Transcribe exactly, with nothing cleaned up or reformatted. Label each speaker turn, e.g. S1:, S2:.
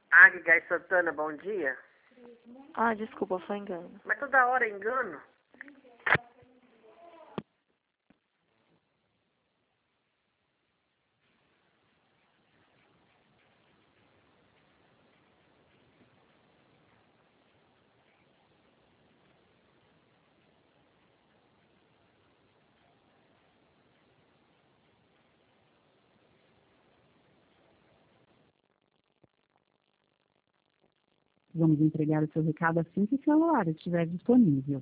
S1: Águia Gai Santana, bom dia.
S2: Ah, desculpa, foi engano.
S1: Mas toda hora é engano.
S3: Vamos entregar o seu recado assim que o celular estiver disponível.